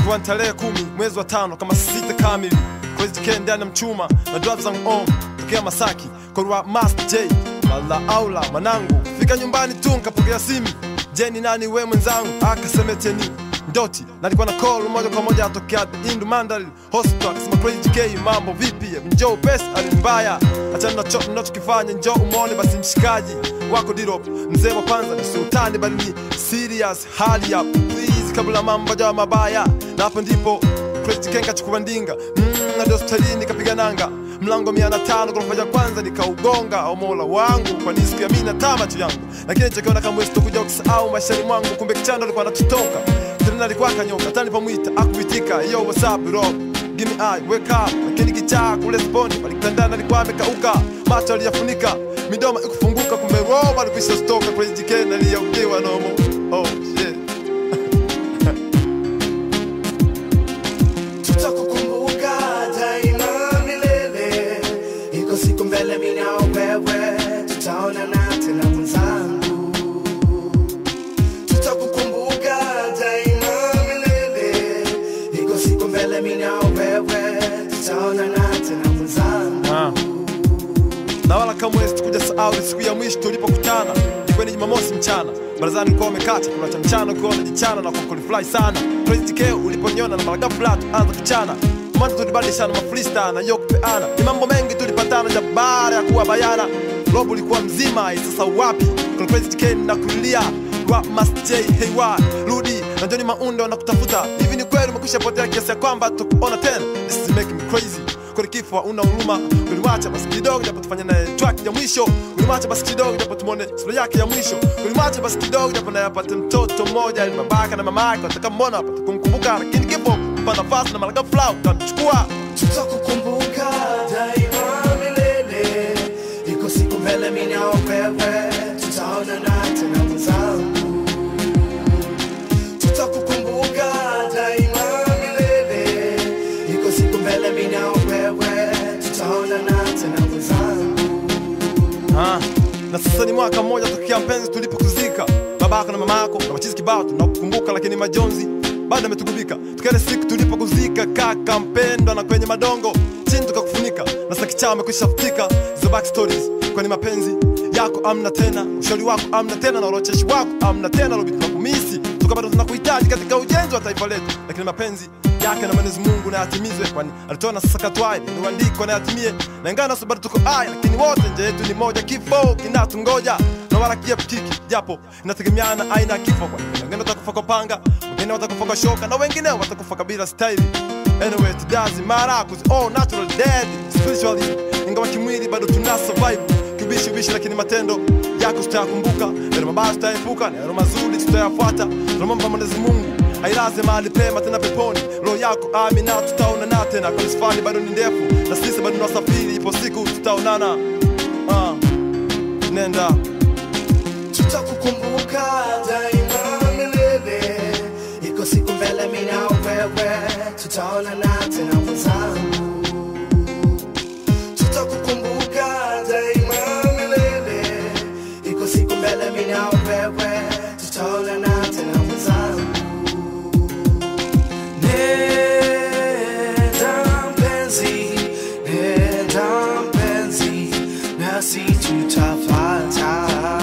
Kwa tarehe 10 mwezi wa 5 kama 6 kamili, Crazy K ndani ya mchuma na drive zangu on tokea Masaki kwa Master J. Mala aula manangu fika nyumbani tu nikapokea simu. Jeni nani we mwenzangu? Akasema teni Ndoti. Na nilikuwa na call moja kwa moja atokea Indu Mandal Hospital. Akasema Crazy K mambo vipi? Njoo pesa alimbaya. Achana na chop ninachokifanya, njoo umeone basi mshikaji wako Dirop. Mzee wa kwanza ni sultani bali ni serious hali ya please kabla mambo ya mabaya. Na hapo ndipo Crazy K kachukua ndinga. Na hospitalini kapiga nanga. Mlango 105 ghorofa ya kwanza nikaugonga. O Mola wangu kwa nini sikuamini na tamacho yangu. Lakini chekiona kama wewe sitokuja kusahau maishani mwangu. Kumbe kichando alikuwa anatutoka. Tena alikuwa kanyoka. Tani pamuita akuitika. Yo what's up bro? Give me eye, wake up. Lakini kichaa kule sponi alikutandana alikuwa amekauka. Macho aliyafunika. Midomo ikufunguka kumbe roho alikwisha stoka. Crazy K aliyaukiwa nomo. Oh shit. Tutakukumbuka daima milele. Iko siku mbele mimi na wewe tutaonana tena mwenzangu. Tutakukumbuka daima milele. Iko siku mbele mimi na wewe tutaonana tena mwenzangu. Na wala kama sikuja sahau siku ya mwisho tulipokutana. Ilikuwa ni Jumamosi mchana. Barazani nilikuwa umekata kuna cha mchana ukiwa unajichana na kukulifly sana. Crazy K uliponiona na mara flat anza kuchana. Mwanzo tulibadilishana mafreestyle na yoke peana. Ni mambo mengi tulipatana ja baada ya kuwa bayana. Robo ulikuwa mzima sasa wapi? Kuna Crazy K na kulia. Kwa Master J hey why? Rudi na Johnny Maundo na kutafuta. Hivi ni kweli umekwisha potea kiasi kwamba tukuona tena? This is making me crazy. Kwa kifo una huruma. Ulimwacha basi kidogo japo tufanye naye track ya mwisho. Ulimwacha basi kidogo japo tumuone sura yake ya mwisho. Ulimwacha basi kidogo japo naye apate mtoto mmoja ili babaka na mama yake watakamuona apate kumkumbuka. Lakini kifo mpa nafasi na malaga flow utachukua. Tutakukumbuka daima milele. Iko siku mbele mimi na wewe tutaonana tena mwenzangu. Tutakukumbuka daima milele. Iko siku mbele mimi na wewe tutaonana tena mwenzangu. Na sasa ni mwaka mmoja tokea mpenzi tulipokuzika. Babako na mamako na machizi kibao tunakukumbuka, lakini majonzi bado ametugubika. Tukale siku tulipokuzika kaka mpendwa, na kwenye madongo chini tukakufunika. Na sasa kichaa umekwisha futika. The back stories kwani mapenzi yako amna tena, ushauri wako amna tena, na urocheshi wako amna tena. Lobi tunakumisi tukabado tunakuhitaji katika ujenzi wa taifa letu, lakini mapenzi yake na Mwenyezi Mungu na yatimizwe, kwani alitoa sasa katwai ni uandiko na yatimie. Na ingana sababu tuko hai, lakini wote nje yetu ni moja, kifo kinatungoja. Na wala kia pikiki japo inategemeana aina ya kifo, kwani wengine watakufa kwa panga, wengine watakufa kwa shoka, na wengine watakufa kabila style. Anyway it doesn't matter cause all natural dead spiritually. Ingawa kimwili bado tuna survive kibishi, lakini matendo yako tutayakumbuka. Ndio mabaya tutaepuka, ndio mazuri tutayafuata. Tunamwomba Mwenyezi Mungu ailaze mahali pema tena peponi roho yako, amina. Tutaonana tena kwa safari bado ni ndefu, na sisi bado tunasafiri, ipo siku tutaonana. Nenda. Tutakukumbuka daima milele. Iko siku mbele mimi na wewe tutaonana tena mwenzangu. Tutakukumbuka daima milele. Iko siku mbele mimi na wewe tutaonana tena mwenzangu. Nenda mpenzi, nasi tutafata.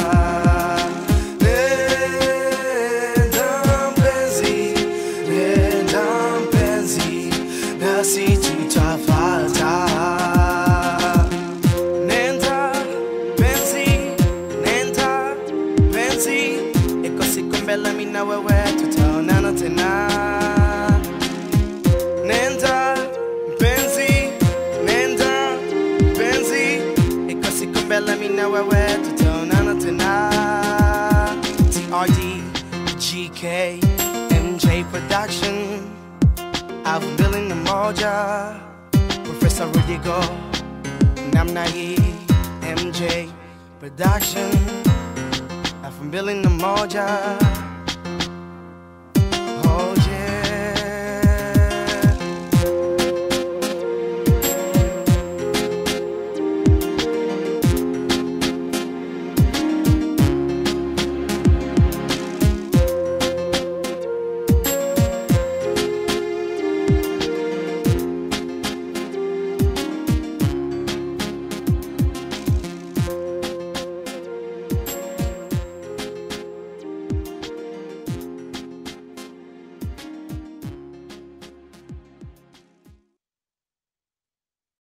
Nenda mpenzi, nasi tutafata. Nenda mpenzi, iko siku mbele mimi na wewe tutaonana tena. Nenda mpenzi, iko siku mbele mimi na wewe tutaonana tena. TRD, GK, MJ Production, I've building the moja. Professor Rudigo, namna hii, MJ Production, I've building the moja.